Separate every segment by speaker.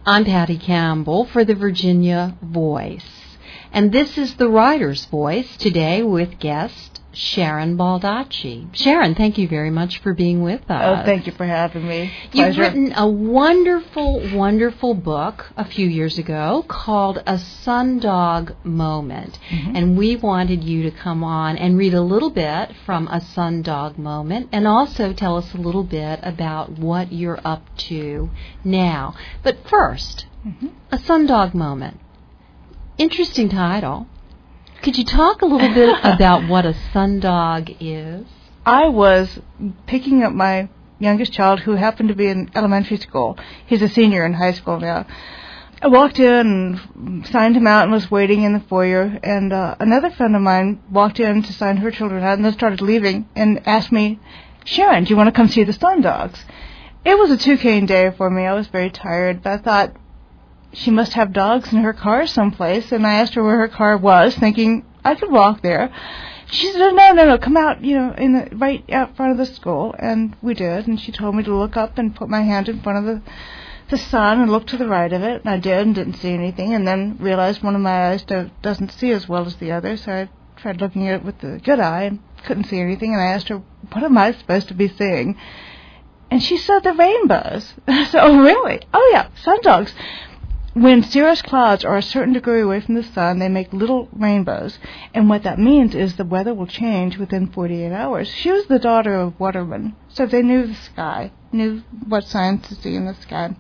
Speaker 1: I'm Patty Campbell for the Virginia Voice. And this is the Writer's Voice today with guest Sharon Baldacci. Sharon, thank you very much for being with us.
Speaker 2: Oh, thank you for having me.
Speaker 1: You've
Speaker 2: Pleasure.
Speaker 1: written a wonderful, wonderful book a few years ago called A Sundog Moment.
Speaker 2: Mm-hmm.
Speaker 1: And we wanted you to come on and read a little bit from A Sundog Moment and also tell us a little bit about what you're up to now. But first, A Sundog Moment. Interesting title. Could you talk a little bit about what a sundog is?
Speaker 2: I was picking up my youngest child, who happened to be in elementary school. He's a senior in high school now. I walked in and signed him out and was waiting in the foyer, and another friend of mine walked in to sign her children out and then started leaving and asked me, Sharon, do you want to come see the sundogs? It was a 2K day for me. I was very tired, but I thought, she must have dogs in her car someplace, and I asked her where her car was, thinking I could walk there. She said, no, come out, right out front of the school, and we did, and she told me to look up and put my hand in front of the sun and look to the right of it, and I did and didn't see anything, and then realized one of my eyes doesn't see as well as the other, so I tried looking at it with the good eye and couldn't see anything, and I asked her, what am I supposed to be seeing? And she said the rainbows. I said, oh, really? Oh, yeah, sundogs. When cirrus clouds are a certain degree away from the sun, they make little rainbows. And what that means is the weather will change within 48 hours. She was the daughter of watermen, so they knew the sky, knew what signs to see in the sky.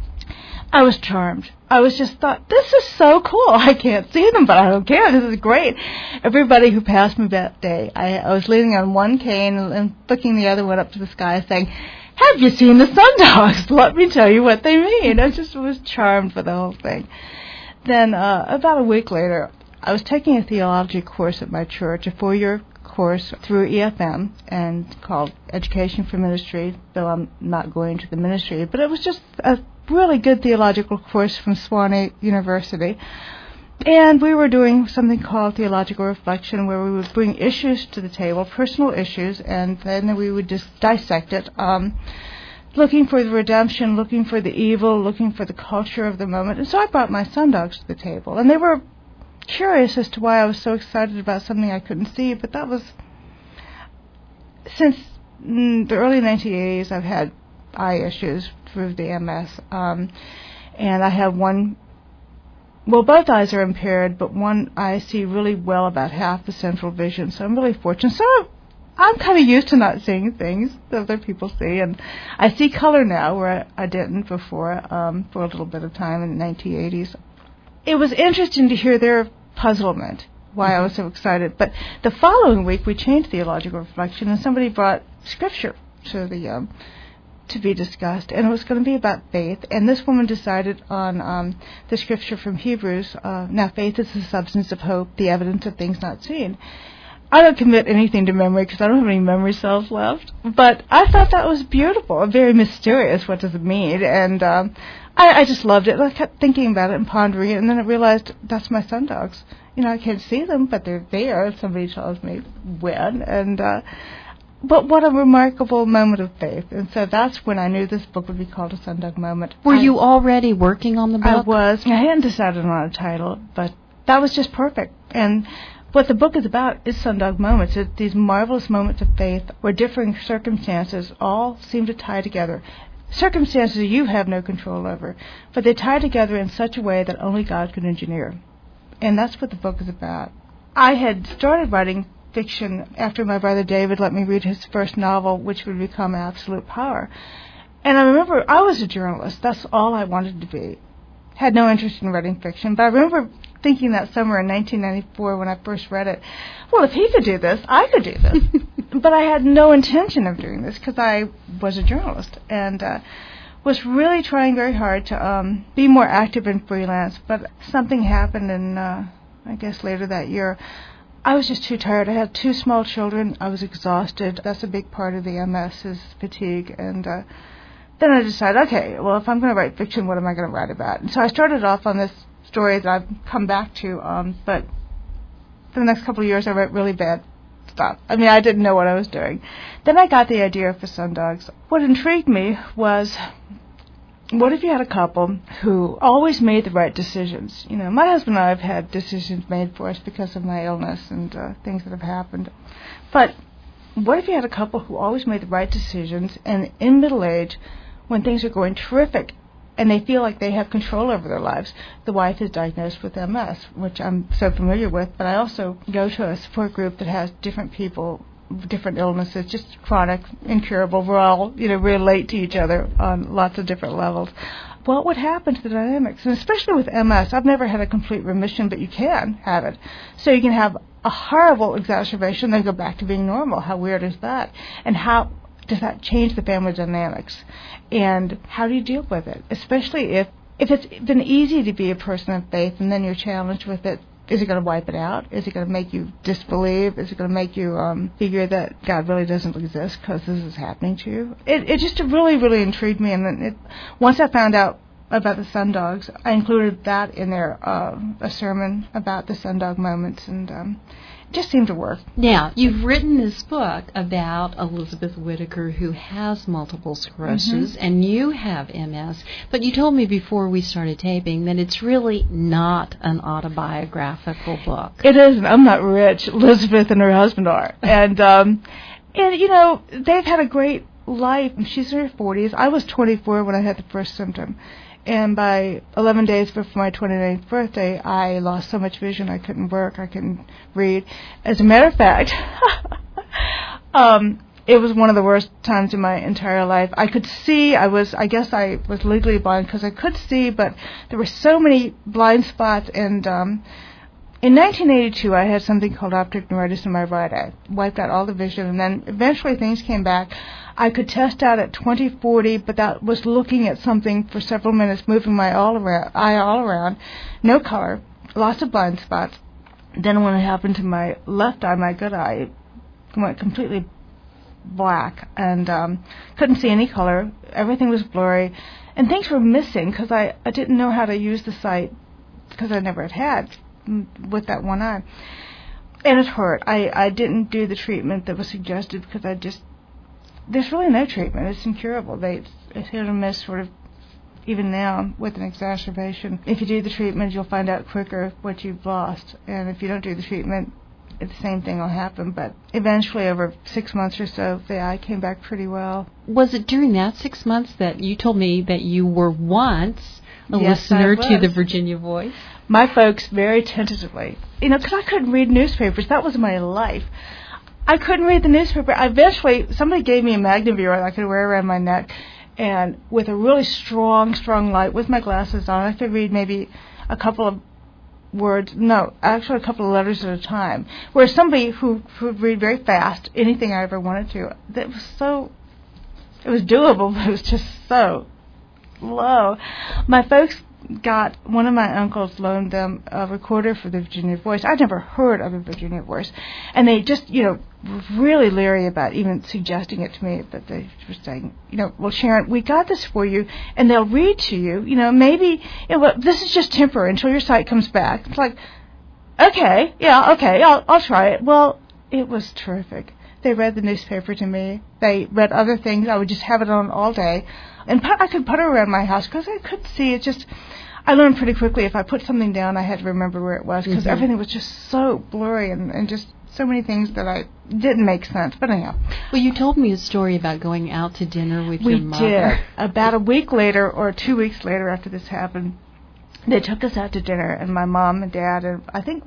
Speaker 2: I was charmed. I was just thought, this is so cool. I can't see them, but I don't care. This is great. Everybody who passed me that day, I was leaning on one cane and flicking the other one up to the sky saying, have you seen the sundogs? Let me tell you what they mean. I just was charmed for the whole thing. Then about a week later, I was taking a theology course at my church, a 4-year course through EFM and called Education for Ministry, though I'm not going to the ministry. But it was just a really good theological course from Sewanee University. And we were doing something called theological reflection, where we would bring issues to the table, personal issues, and then we would just dissect it, looking for the redemption, looking for the evil, looking for the culture of the moment. And so I brought my sundogs to the table, and they were curious as to why I was so excited about something I couldn't see, but that was, since the early 1980s, I've had eye issues through the MS, and I have one. Well, both eyes are impaired, but one eye see really well about half the central vision, so I'm really fortunate. So I'm kind of used to not seeing things that other people see, and I see color now where I didn't before for a little bit of time in the 1980s. It was interesting to hear their puzzlement, why I was so excited. But the following week, we changed theological reflection, and somebody brought scripture to the to be discussed, and it was going to be about faith, and this woman decided on the scripture from Hebrews, now faith is the substance of hope, the evidence of things not seen. I don't commit anything to memory because I don't have any memory cells left, but I thought that was beautiful and very mysterious. What does it mean? And I just loved it. I kept thinking about it and pondering it, and then I realized that's my sundogs. I can't see them, but they're there. Somebody tells me when, and but what a remarkable moment of faith. And so that's when I knew this book would be called A Sundog Moment.
Speaker 1: Were you already working on the book?
Speaker 2: I was. I hadn't decided on a title, but that was just perfect. And what the book is about is sundog moments. It's these marvelous moments of faith where differing circumstances all seem to tie together. Circumstances you have no control over, but they tie together in such a way that only God can engineer. And that's what the book is about. I had started writing fiction after my brother David let me read his first novel, which would become Absolute Power. And I remember I was a journalist. That's all I wanted to be. Had no interest in writing fiction, but I remember thinking that summer in 1994 when I first read it, well, if he could do this, I could do this. But I had no intention of doing this because I was a journalist and was really trying very hard to be more active in freelance. But something happened, and I guess later that year, I was just too tired. I had 2 small children. I was exhausted. That's a big part of the MS is fatigue. And then I decided, okay, well, if I'm going to write fiction, what am I going to write about? And so I started off on this story that I've come back to, but for the next couple of years I wrote really bad stuff. I mean, I didn't know what I was doing. Then I got the idea for Sundogs. What intrigued me was what if you had a couple who always made the right decisions? You know, my husband and I have had decisions made for us because of my illness and things that have happened. But what if you had a couple who always made the right decisions, and in middle age, when things are going terrific, and they feel like they have control over their lives? The wife is diagnosed with MS, which I'm so familiar with, but I also go to a support group that has different people, different illnesses, just chronic, incurable. We're all, relate to each other on lots of different levels. What would happen to the dynamics? And especially with MS, I've never had a complete remission, but you can have it. So you can have a horrible exacerbation, then go back to being normal. How weird is that? And how does that change the family dynamics? And how do you deal with it? Especially if it's been easy to be a person of faith and then you're challenged with it. Is it going to wipe it out? Is it going to make you disbelieve? Is it going to make you figure that God really doesn't exist because this is happening to you? It just really, really intrigued me. And then once I found out about the sundogs, I included that in there, a sermon about the sundog moments, and it just seemed to work.
Speaker 1: Now, you've written this book about Elizabeth Whitaker, who has multiple sclerosis, and you have MS, but you told me before we started taping that it's really not an autobiographical book.
Speaker 2: It isn't. I'm not rich. Elizabeth and her husband are. And they've had a great life. She's in her 40s. I was 24 when I had the first symptom. And by 11 days before my 29th birthday, I lost so much vision I couldn't work, I couldn't read. As a matter of fact, it was one of the worst times in my entire life. I could see, I guess I was legally blind because I could see, but there were so many blind spots. And in 1982, I had something called optic neuritis in my right eye. Wiped out all the vision, and then eventually things came back. I could test out at 20/40, but that was looking at something for several minutes, moving my eye all around, no color, lots of blind spots. Then when it happened to my left eye, my good eye, it went completely black and couldn't see any color. Everything was blurry, and things were missing because I didn't know how to use the sight because I never had with that one eye. And it hurt. I didn't do the treatment that was suggested because there's really no treatment. It's incurable. It's hit or miss sort of even now with an exacerbation. If you do the treatment, you'll find out quicker what you've lost. And if you don't do the treatment, the same thing will happen. But eventually, over 6 months or so, the eye came back pretty well.
Speaker 1: Was it during that 6 months that you told me that you were once a
Speaker 2: Yes,
Speaker 1: listener to the Virginia Voice?
Speaker 2: My folks, very tentatively, because I couldn't read newspapers. That was my life. I couldn't read the newspaper. Eventually, somebody gave me a Magnavir I could wear around my neck, and with a really strong light, with my glasses on, I could read maybe a couple of words. No, actually a couple of letters at a time. Whereas somebody who would read very fast, anything I ever wanted to, it was doable, but it was just so low. My folks got, one of my uncles loaned them a recorder for the Virginia Voice. I'd never heard of the Virginia Voice. And they just, were really leery about even suggesting it to me, but they were saying, well, Sharon, we got this for you, and they'll read to you, maybe, this is just temporary until your sight comes back. It's like, okay, I'll try it. Well, it was terrific. They read the newspaper to me. They read other things. I would just have it on all day. And I could putter around my house because I could see it. I learned pretty quickly if I put something down, I had to remember where it was because everything was just so blurry and just so many things that I didn't make sense. But anyhow.
Speaker 1: Well, you told me a story about going out to dinner with your mother.
Speaker 2: We did. About a week later or 2 weeks later after this happened, they took us out to dinner, and my mom and dad, and I think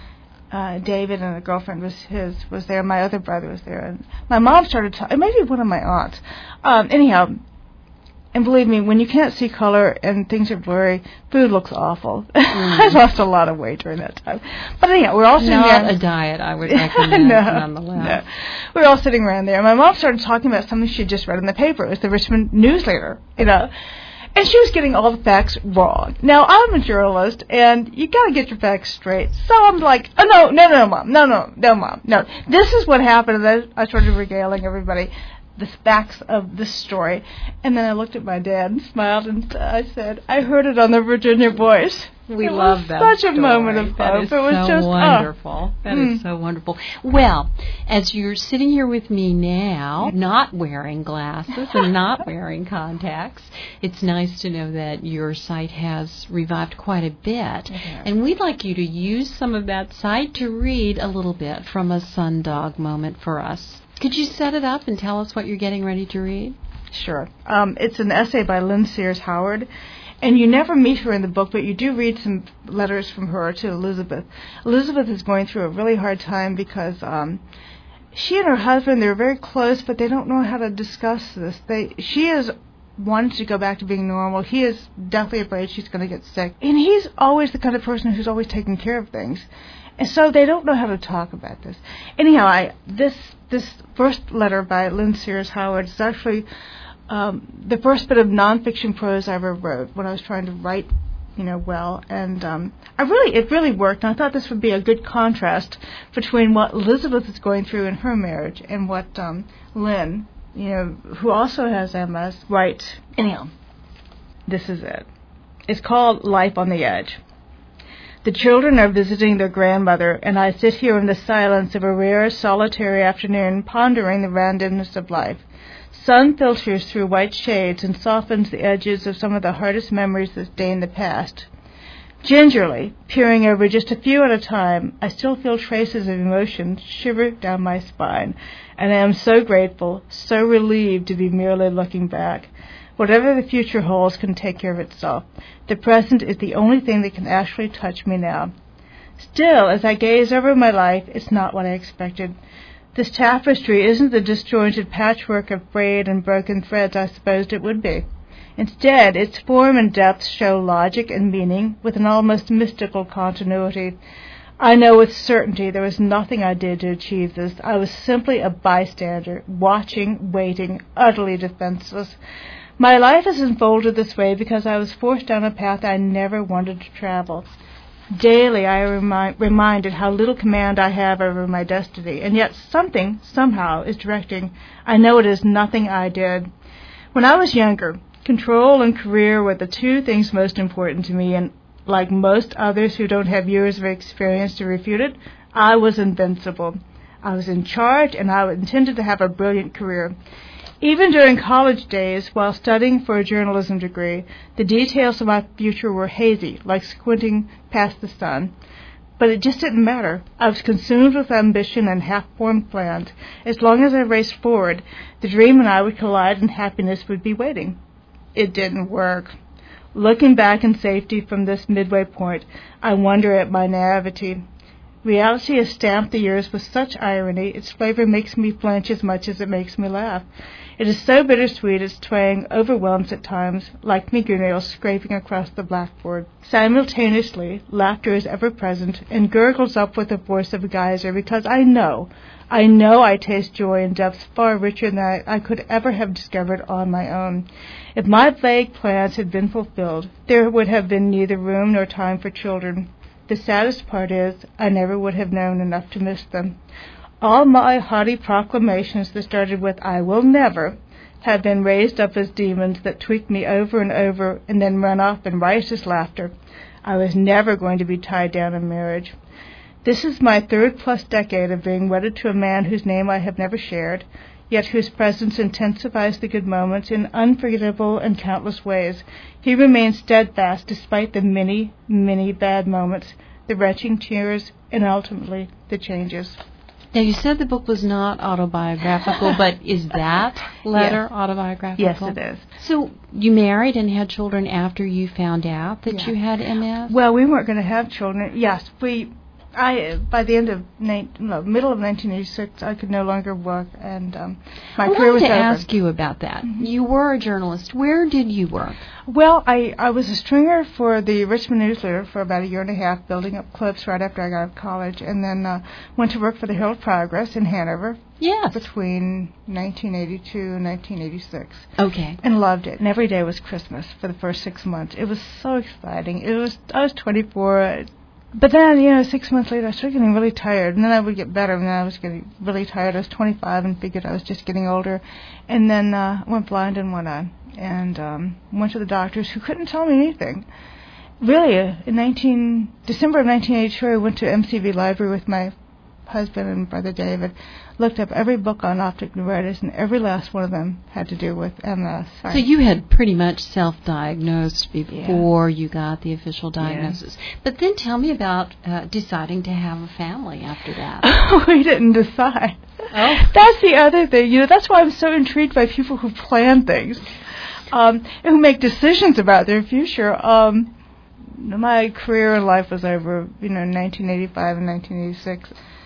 Speaker 2: David and a girlfriend was there. My other brother was there, and my mom started talking. Maybe one of my aunts. Anyhow, and believe me, when you can't see color and things are blurry, food looks awful. I lost a lot of weight during that time. But anyhow, we're all sitting there.
Speaker 1: Not a diet I would recommend, nonetheless.
Speaker 2: No. We were all sitting around there. My mom started talking about something she just read in the paper. It was the Richmond News Leader, And she was getting all the facts wrong. Now, I'm a journalist, and you got to get your facts straight. So I'm like, oh, no, Mom. No, Mom. No. This is what happened. And I started regaling everybody the facts of this story. And then I looked at my dad and smiled, and I said, I heard it on the Virginia Voice.
Speaker 1: We love that.
Speaker 2: Such
Speaker 1: story.
Speaker 2: a moment of hope.
Speaker 1: That is
Speaker 2: it was
Speaker 1: so
Speaker 2: just
Speaker 1: wonderful. That is so wonderful. Well, as you're sitting here with me now, not wearing glasses and not wearing contacts, it's nice to know that your sight has revived quite a bit.
Speaker 2: Okay.
Speaker 1: And we'd like you to use some of that sight to read a little bit from a Sundog moment for us. Could you set it up and tell us what you're getting ready to read?
Speaker 2: Sure. It's an essay by Lynn Sears Howard. And you never meet her in the book, but you do read some letters from her to Elizabeth. Elizabeth is going through a really hard time because she and her husband, they're very close, but they don't know how to discuss this. She is wanting to go back to being normal. He is deathly afraid she's going to get sick. And he's always the kind of person who's always taking care of things. And so they don't know how to talk about this. Anyhow, this first letter by Lynn Sears Howard is actually the first bit of nonfiction prose I ever wrote when I was trying to write, well. And it really worked. And I thought this would be a good contrast between what Elizabeth is going through in her marriage and what Lynn, who also has MS, writes. Anyhow, this is it. It's called Life on the Edge. The children are visiting their grandmother, and I sit here in the silence of a rare, solitary afternoon, pondering the randomness of life. Sun filters through white shades and softens the edges of some of the hardest memories that stain the past. Gingerly, peering over just a few at a time, I still feel traces of emotion shiver down my spine, and I am so grateful, so relieved to be merely looking back. Whatever the future holds can take care of itself. The present is the only thing that can actually touch me now. Still, as I gaze over my life, it's not what I expected. This tapestry isn't the disjointed patchwork of frayed and broken threads I supposed it would be. Instead, its form and depth show logic and meaning with an almost mystical continuity. I know with certainty there was nothing I did to achieve this. I was simply a bystander, watching, waiting, utterly defenseless. My life is unfolded this way because I was forced down a path I never wanted to travel. Daily I am reminded how little command I have over my destiny, and yet something, somehow, is directing. I know it is nothing I did. When I was younger, control and career were the two things most important to me, and like most others who don't have years of experience to refute it, I was invincible. I was in charge, and I intended to have a brilliant career. Even during college days, while studying for a journalism degree, the details of my future were hazy, like squinting past the sun. But it just didn't matter. I was consumed with ambition and half-formed plans. As long as I raced forward, the dream and I would collide and happiness would be waiting. It didn't work. Looking back in safety from this midway point, I wonder at my naivety. Reality has stamped the years with such irony, its flavor makes me flinch as much as it makes me laugh. It is so bittersweet, its twang overwhelms at times, like fingernails scraping across the blackboard. Simultaneously, laughter is ever present and gurgles up with the force of a geyser because I know I taste joy in depths far richer than I could ever have discovered on my own. If my vague plans had been fulfilled, there would have been neither room nor time for children. The saddest part is, I never would have known enough to miss them. All my haughty proclamations that started with, I will never, have been raised up as demons that tweaked me over and over and then run off in riotous laughter. I was never going to be tied down in marriage. This is my third-plus decade of being wedded to a man whose name I have never shared, yet whose presence intensifies the good moments in unforgettable and countless ways. He remains steadfast despite the many, many bad moments, the retching tears, and ultimately the changes.
Speaker 1: Now, you said the book was not autobiographical, but is that letter autobiographical?
Speaker 2: Yes, it is.
Speaker 1: So you married and had children after you found out that you had MS?
Speaker 2: Well, we weren't going to have children. Yes, by the end of middle of 1986, I could no longer work, and my career was over.
Speaker 1: I wanted to ask you about that. Mm-hmm. You were a journalist. Where did you work?
Speaker 2: Well, I was a stringer for the Richmond News Leader for about a year and a half, building up clips right after I got out of college, and then went to work for the Herald Progress in Hanover.
Speaker 1: Yes.
Speaker 2: Between 1982 and 1986.
Speaker 1: Okay.
Speaker 2: And loved it. And every day was Christmas for the first 6 months. It was so exciting. I was 24. But then, 6 months later, I started getting really tired. And then I would get better, and then I was getting really tired. I was 25 and figured I was just getting older. And then went blind in one eye. And went to the doctors who couldn't tell me anything. really, in December of 1982, I went to MCV Library with my husband and brother David, looked up every book on optic neuritis, and every last one of them had to do with MS.
Speaker 1: So you had pretty much self-diagnosed before you got the official diagnosis. Yeah. But then tell me about deciding to have a family after that.
Speaker 2: We didn't decide.
Speaker 1: Oh.
Speaker 2: That's the other thing. That's why I'm so intrigued by people who plan things, and who make decisions about their future. My career in life was over, in 1985 and 1986.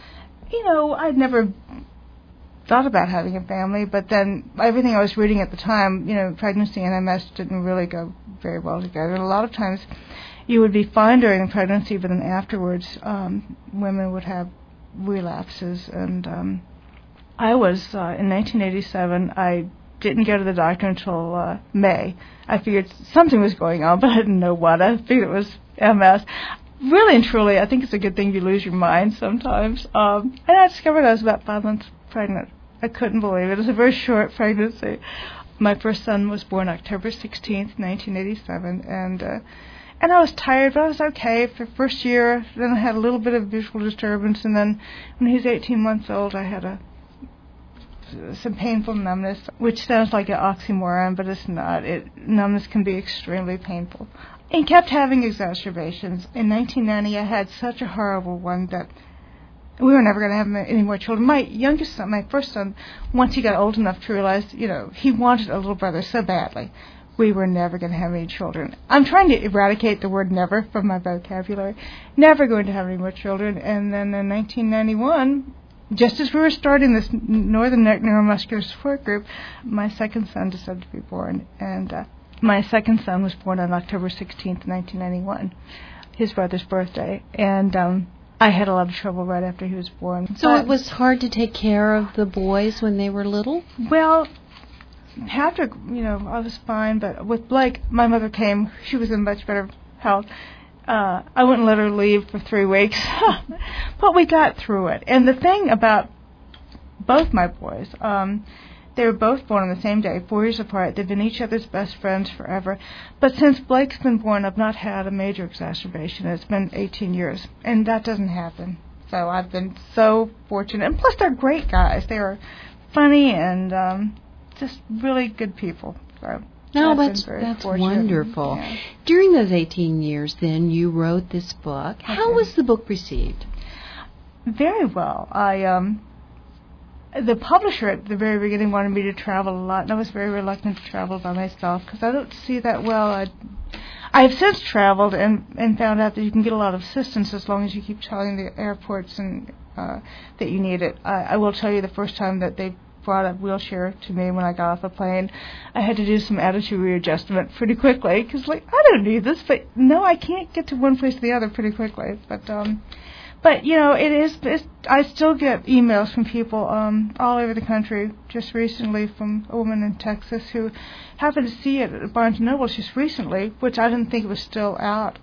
Speaker 2: I'd never thought about having a family, but then everything I was reading at the time, pregnancy and MS didn't really go very well together. And a lot of times you would be fine during the pregnancy, but then afterwards women would have relapses. And I was, in 1987, I didn't go to the doctor until May. I figured something was going on, but I didn't know what. I figured it was MS. Really and truly, I think it's a good thing you lose your mind sometimes. And I discovered I was about 5 months pregnant. I couldn't believe it. It was a very short pregnancy. My first son was born October 16th, 1987, and I was tired, but I was okay for the first year. Then I had a little bit of visual disturbance, and then when he was 18 months old, I had some painful numbness, which sounds like an oxymoron, but it's not. Numbness can be extremely painful. And kept having exacerbations. In 1990, I had such a horrible one that we were never going to have any more children. My youngest son, my first son, once he got old enough to realize, he wanted a little brother so badly, we were never going to have any children. I'm trying to eradicate the word never from my vocabulary. Never going to have any more children. And then in 1991, just as we were starting this Northern Neck Neuromuscular Support Group, my second son decided to be born. And my second son was born on October 16th, 1991, his brother's birthday. And I had a lot of trouble right after he was born.
Speaker 1: So it was hard to take care of the boys when they were little?
Speaker 2: Well, after, I was fine. But with Blake, my mother came. She was in much better health. I wouldn't let her leave for 3 weeks. But we got through it. And the thing about both my boys, they were both born on the same day, 4 years apart. They've been each other's best friends forever. But since Blake's been born, I've not had a major exacerbation. It's been 18 years, and that doesn't happen. So I've been so fortunate. And plus, they're great guys. They are funny and just really good people. So
Speaker 1: that's wonderful. Yeah. During those 18 years, then, you wrote this book. Okay. How was the book received?
Speaker 2: Very well. The publisher at the very beginning wanted me to travel a lot, and I was very reluctant to travel by myself because I don't see that well. I have since traveled and found out that you can get a lot of assistance as long as you keep telling the airports and that you need it. I will tell you, the first time that they brought a wheelchair to me when I got off the plane, I had to do some attitude readjustment pretty quickly because, I don't need this, but no, I can't get to one place to the other pretty quickly. But I still get emails from people all over the country. Just recently from a woman in Texas who happened to see it at Barnes & Noble just recently, which I didn't think it was still out.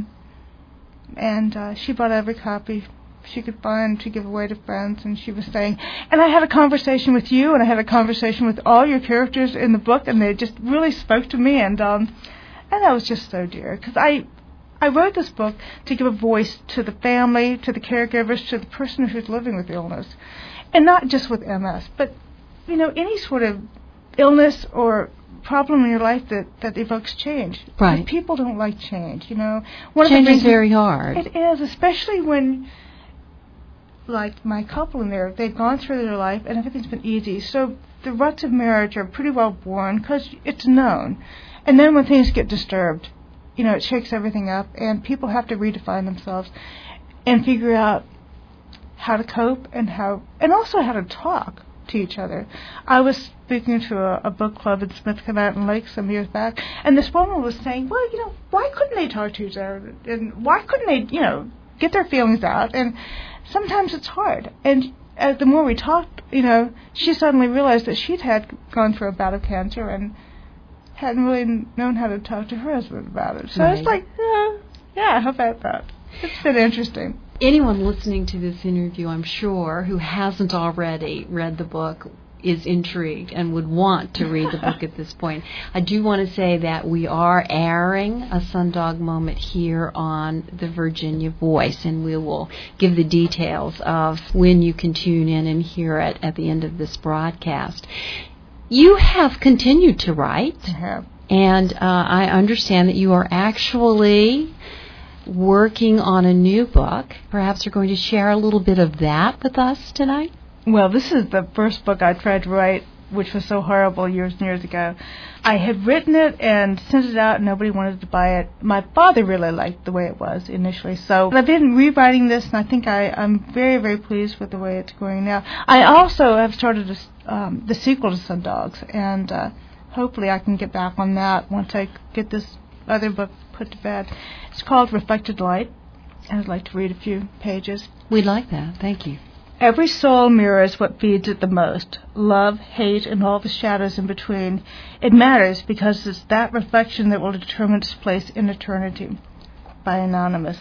Speaker 2: And she bought every copy she could find to give away to friends, and she was saying, and I had a conversation with you, and I had a conversation with all your characters in the book, and they just really spoke to me, and that was just so dear, because I wrote this book to give a voice to the family, to the caregivers, to the person who's living with illness. And not just with MS, but, any sort of illness or problem in your life that evokes change.
Speaker 1: Right.
Speaker 2: But people don't like change,
Speaker 1: Change is very hard.
Speaker 2: It is, especially when, like my couple in there, they've gone through their life and everything's been easy. So the ruts of marriage are pretty well born because it's known. And then when things get disturbed, it shakes everything up, and people have to redefine themselves and figure out how to cope and also how to talk to each other. I was speaking to a book club in Smith Mountain Lake some years back, and this woman was saying, well, why couldn't they talk to each other? And why couldn't they, get their feelings out? And sometimes it's hard. And the more we talked, she suddenly realized that she'd gone through a bout of cancer and hadn't really known how to talk to her husband about it. So
Speaker 1: right.
Speaker 2: It's like, yeah, how about that? It's been interesting.
Speaker 1: Anyone listening to this interview, I'm sure, who hasn't already read the book, is intrigued and would want to read the book at this point. I do want to say that we are airing a Sundog Moment here on the Virginia Voice, and we will give the details of when you can tune in and hear it at the end of this broadcast. You have continued to write.
Speaker 2: I have.
Speaker 1: And I understand that you are actually working on a new book. Perhaps you're going to share a little bit of that with us tonight?
Speaker 2: Well, this is the first book I tried to write, which was so horrible years and years ago. I had written it and sent it out, and nobody wanted to buy it. My father really liked the way it was initially. So I've been rewriting this, and I think I'm very, very pleased with the way it's going now. I also have started the sequel to Sundogs, and hopefully I can get back on that once I get this other book put to bed. It's called Reflected Light, and I'd like to read a few pages.
Speaker 1: We'd like that. Thank you.
Speaker 2: Every soul mirrors what feeds it the most, love, hate, and all the shadows in between. It matters because it's that reflection that will determine its place in eternity. By Anonymous.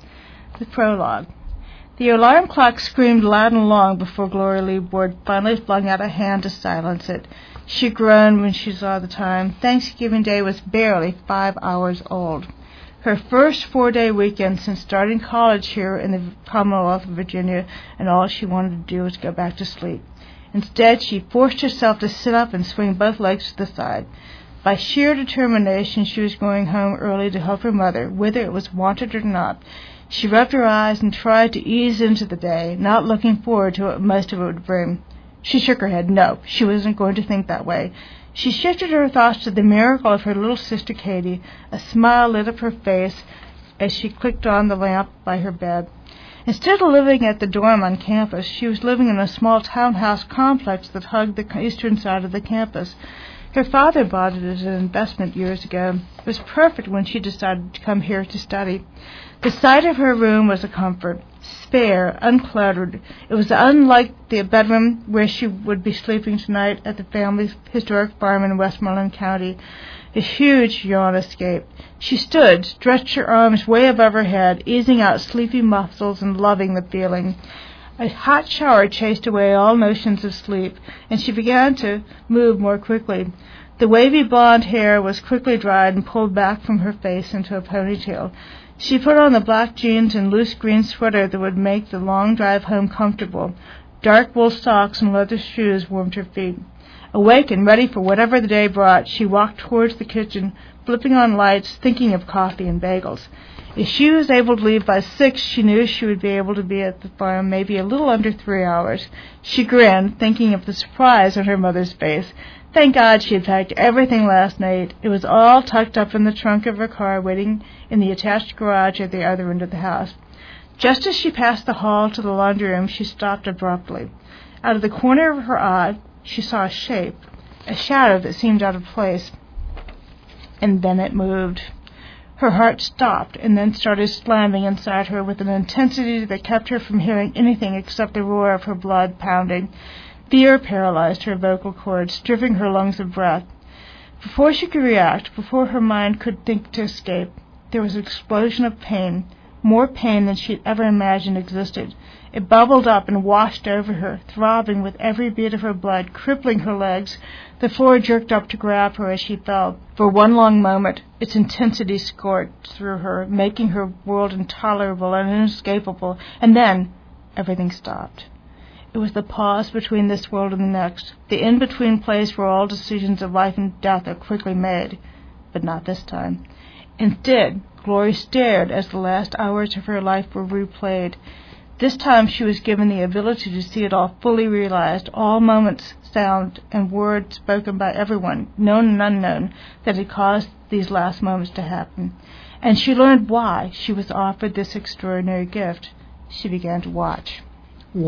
Speaker 2: The prologue. The alarm clock screamed loud and long before Gloria Lee Ward finally flung out a hand to silence it. She groaned when she saw the time. Thanksgiving Day was barely 5 hours old. Her first 4-day weekend since starting college here in the Commonwealth of Virginia, and all she wanted to do was go back to sleep. Instead, she forced herself to sit up and swing both legs to the side. By sheer determination, she was going home early to help her mother, whether it was wanted or not. She rubbed her eyes and tried to ease into the day, not looking forward to what most of it would bring. She shook her head. No, she wasn't going to think that way. She shifted her thoughts to the miracle of her little sister Katie. A smile lit up her face as she clicked on the lamp by her bed. Instead of living at the dorm on campus, she was living in a small townhouse complex that hugged the eastern side of the campus. Her father bought it as an investment years ago. It was perfect when she decided to come here to study. The sight of her room was a comfort. Spare, uncluttered. It was unlike the bedroom where she would be sleeping tonight at the family's historic farm in Westmoreland County. A huge yawn escaped. She stood, stretched her arms way above her head, easing out sleepy muscles and loving the feeling. A hot shower chased away all notions of sleep, and she began to move more quickly. The wavy blonde hair was quickly dried and pulled back from her face into a ponytail. She put on the black jeans and loose green sweater that would make the long drive home comfortable. Dark wool socks and leather shoes warmed her feet. Awake and ready for whatever the day brought, she walked towards the kitchen, flipping on lights, thinking of coffee and bagels. If she was able to leave by 6, she knew she would be able to be at the farm maybe a little under 3 hours. She grinned, thinking of the surprise on her mother's face. Thank God she had packed everything last night. It was all tucked up in the trunk of her car, waiting in the attached garage at the other end of the house. Just as she passed the hall to the laundry room, she stopped abruptly. Out of the corner of her eye, she saw a shape, a shadow that seemed out of place. And then it moved. Her heart stopped and then started slamming inside her with an intensity that kept her from hearing anything except the roar of her blood pounding. Fear paralyzed her vocal cords, stripping her lungs of breath. Before she could react, before her mind could think to escape, there was an explosion of pain, more pain than she had ever imagined existed. It bubbled up and washed over her, throbbing with every beat of her blood, crippling her legs. The floor jerked up to grab her as she fell. For one long moment, its intensity scorched through her, making her world intolerable and inescapable, and then everything stopped. It was the pause between this world and the next, the in-between place where all decisions of life and death are quickly made. But not this time. Instead, Gloria stared as the last hours of her life were replayed. This time she was given the ability to see it all fully realized, all moments, sound, and words spoken by everyone, known and unknown, that had caused these last moments to happen. And she learned why she was offered this extraordinary gift. She began to watch.
Speaker 1: Wow.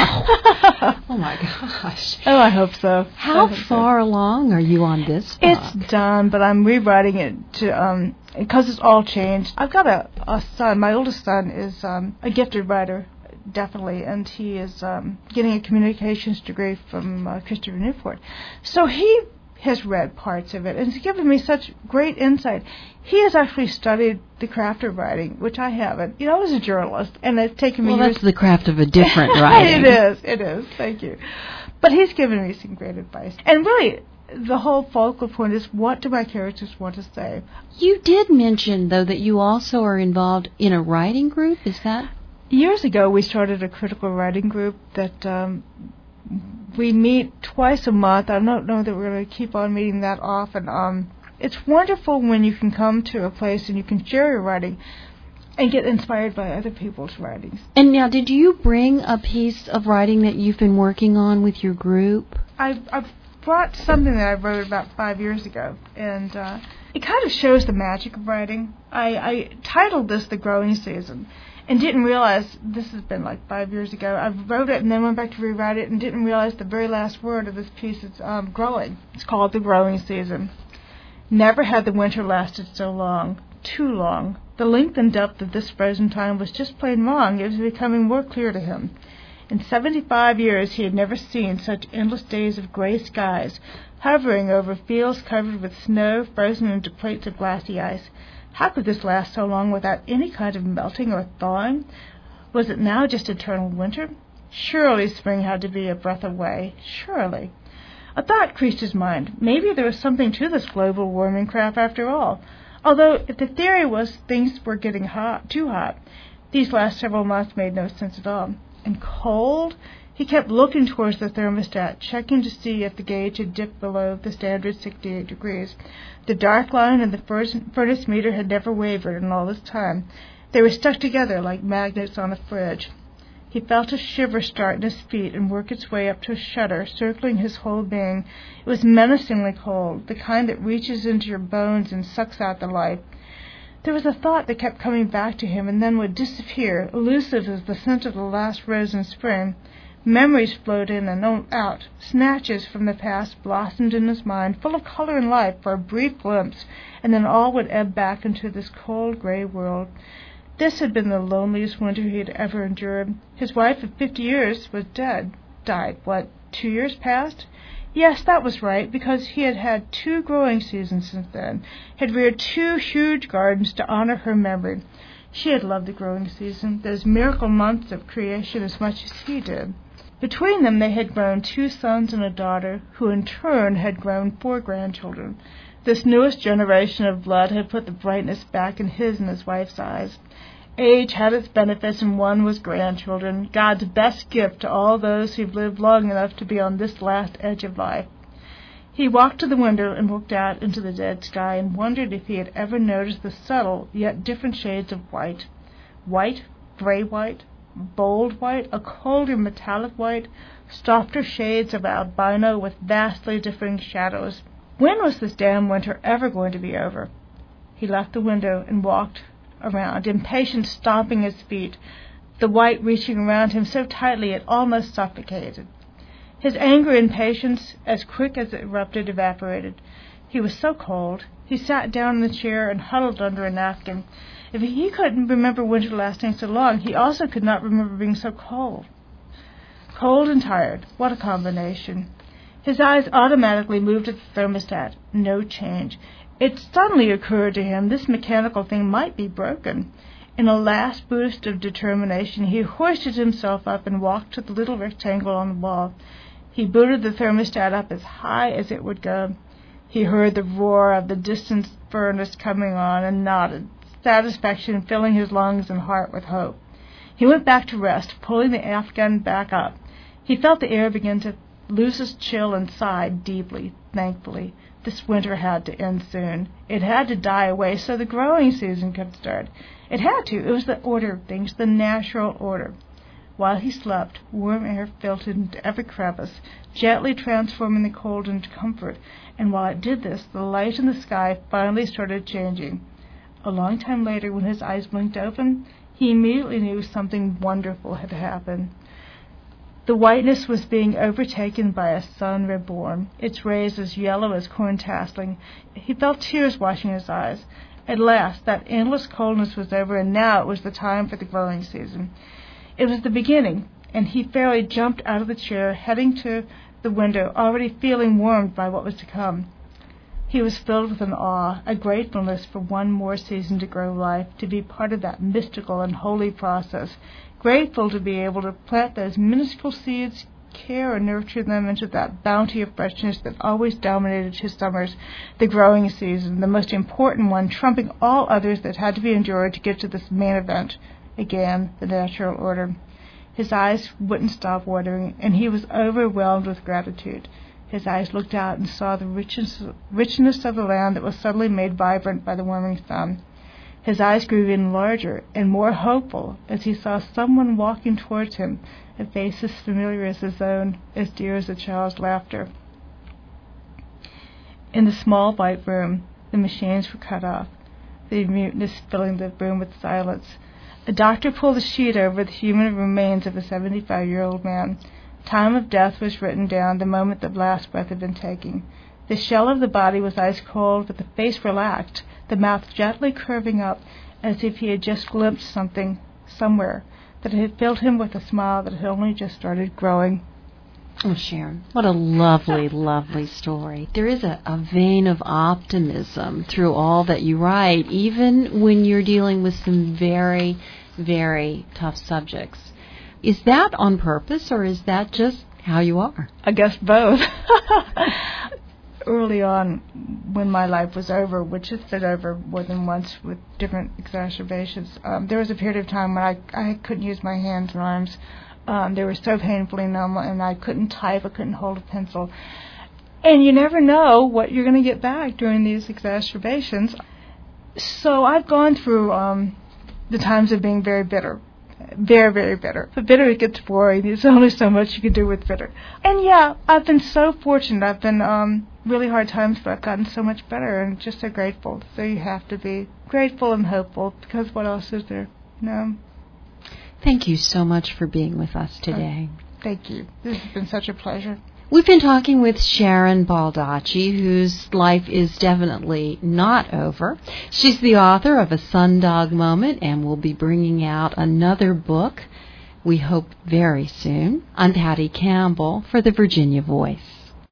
Speaker 1: Oh, my gosh.
Speaker 2: Oh, I hope so.
Speaker 1: How far along are you on this book?
Speaker 2: It's done, but I'm rewriting it to because it's all changed. I've got a son. My oldest son is a gifted writer, definitely, and he is getting a communications degree from Christopher Newport. So he has read parts of it, and it's given me such great insight. He has actually studied the craft of writing, which I haven't. I was a journalist, and it's taken me years.
Speaker 1: Well, that's the craft of a different writing.
Speaker 2: It is. Thank you. But he's given me some great advice. And really, the whole focal point is, what do my characters want to say?
Speaker 1: You did mention, though, that you also are involved in a writing group. Is that?
Speaker 2: Years ago, we started a critical writing group that we meet twice a month. I don't know that we're going to keep on meeting that often. It's wonderful when you can come to a place and you can share your writing and get inspired by other people's writings.
Speaker 1: And now, did you bring a piece of writing that you've been working on with your group?
Speaker 2: I've brought something that I wrote about 5 years ago, and it kind of shows the magic of writing. I titled this The Growing Season, and didn't realize, this has been like 5 years ago, I wrote it and then went back to rewrite it and didn't realize the very last word of this piece is growing. It's called The Growing Season. Never had the winter lasted so long. Too long. The length and depth of this frozen time was just plain wrong. It was becoming more clear to him. In 75 years he had never seen such endless days of gray skies, hovering over fields covered with snow, frozen into plates of glassy ice. How could this last so long without any kind of melting or thawing? Was it now just eternal winter? Surely spring had to be a breath away. Surely. A thought creased his mind. Maybe there was something to this global warming crap after all. Although, if the theory was things were getting too hot, these last several months made no sense at all. And cold? He kept looking towards the thermostat, checking to see if the gauge had dipped below the standard 68 degrees. The dark line and the furnace meter had never wavered in all this time. They were stuck together like magnets on a fridge. He felt a shiver start in his feet and work its way up to a shudder, circling his whole being. It was menacingly cold, the kind that reaches into your bones and sucks out the life. There was a thought that kept coming back to him and then would disappear, elusive as the scent of the last rose in spring. Memories flowed in and out. Snatches from the past blossomed in his mind, full of color and life for a brief glimpse, and then all would ebb back into this cold, gray world. This had been the loneliest winter he had ever endured. His wife of 50 years was dead. Died, 2 years past? Yes, that was right, because he had had 2 growing seasons since then, had reared 2 huge gardens to honor her memory. She had loved the growing season, those miracle months of creation, as much as he did. Between them they had grown 2 sons and a daughter, who in turn had grown 4 grandchildren. This newest generation of blood had put the brightness back in his and his wife's eyes. Age had its benefits, and one was grandchildren, God's best gift to all those who've lived long enough to be on this last edge of life. He walked to the window and looked out into the dead sky and wondered if he had ever noticed the subtle yet different shades of white. White, gray-white, bold white, a colder metallic white, softer shades of albino with vastly differing shadows. When was this damn winter ever going to be over? He left the window and walked around, impatient, stomping his feet, the white reaching around him so tightly it almost suffocated. His anger and patience, as quick as it erupted, evaporated. He was so cold. He sat down in the chair and huddled under a napkin. If he couldn't remember winter lasting so long, he also could not remember being so cold. Cold and tired. What a combination. His eyes automatically moved to the thermostat. No change. It suddenly occurred to him this mechanical thing might be broken. In a last boost of determination, he hoisted himself up and walked to the little rectangle on the wall. He booted the thermostat up as high as it would go. He heard the roar of the distant furnace coming on and nodded, satisfaction filling his lungs and heart with hope. He went back to rest, pulling the Afghan back up. He felt the air begin to lose its chill and sighed deeply, thankfully. This winter had to end soon. It had to die away so the growing season could start. It had to. It was the order of things, the natural order. While he slept, warm air filtered into every crevice, gently transforming the cold into comfort, and while it did this, the light in the sky finally started changing. A long time later, when his eyes blinked open, he immediately knew something wonderful had happened. The whiteness was being overtaken by a sun reborn, its rays as yellow as corn tasseling. He felt tears washing his eyes. At last, that endless coldness was over, and now it was the time for the growing season. It was the beginning, and he fairly jumped out of the chair, heading to the window, already feeling warmed by what was to come. He was filled with an awe, a gratefulness for one more season to grow life, to be part of that mystical and holy process, grateful to be able to plant those minuscule seeds, care and nurture them into that bounty of freshness that always dominated his summers, the growing season, the most important one, trumping all others that had to be endured to get to this main event, again, the natural order. His eyes wouldn't stop watering, and he was overwhelmed with gratitude. His eyes looked out and saw the richness of the land that was suddenly made vibrant by the warming sun. His eyes grew even larger and more hopeful as he saw someone walking towards him, a face as familiar as his own, as dear as a child's laughter. In the small white room, the machines were cut off, the muteness filling the room with silence. A doctor pulled a sheet over the human remains of a 75-year-old man. Time of death was written down the moment the last breath had been taken. The shell of the body was ice cold, but the face relaxed, the mouth gently curving up as if he had just glimpsed something somewhere that had filled him with a smile that had only just started growing.
Speaker 1: Oh, Sharon, what a lovely, lovely story. There is a vein of optimism through all that you write, even when you're dealing with some very, very tough subjects. Is that on purpose, or is that just how you are?
Speaker 2: I guess both. Early on, when my life was over, which has been over more than once with different exacerbations, there was a period of time when I couldn't use my hands and arms. They were so painfully numb, and I couldn't type, I couldn't hold a pencil. And you never know what you're going to get back during these exacerbations. So I've gone through the times of being very bitter. Very, very bitter. But bitter gets boring. There's only so much you can do with bitter. And yeah, I've been so fortunate. I've been really hard times, but I've gotten so much better and just so grateful. So you have to be grateful and hopeful, because what else is there? No.
Speaker 1: Thank you so much for being with us today.
Speaker 2: Thank you. This has been such a pleasure.
Speaker 1: We've been talking with Sharon Baldacci, whose life is definitely not over. She's the author of A Sundog Moment and will be bringing out another book, we hope very soon, on Patty Campbell for the Virginia Voice.